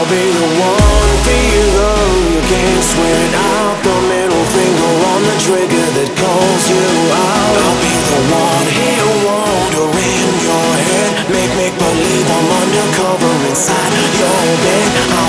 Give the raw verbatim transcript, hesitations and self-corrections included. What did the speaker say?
I'll be the one for you, though you can't swear out the middle finger on the trigger that calls you out. I'll be the one here, wonder in your head, make make believe I'm undercover inside your bed.